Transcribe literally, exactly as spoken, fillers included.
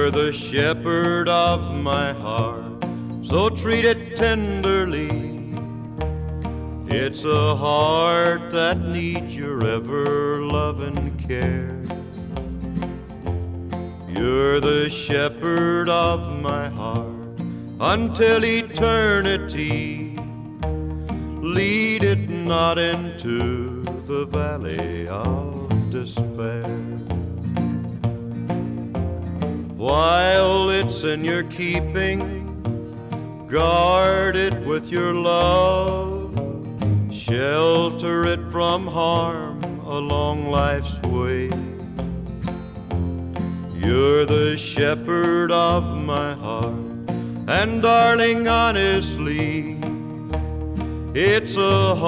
You're the shepherd of my heart, so treat it tenderly. It's a heart that needs your ever-loving care. You're the shepherd of my heart until eternity. Lead it not into the valley of despair. While it's in your keeping, guard it with your love. Shelter it from harm along life's way. You're the shepherd of my heart, and darling, honestly, it's a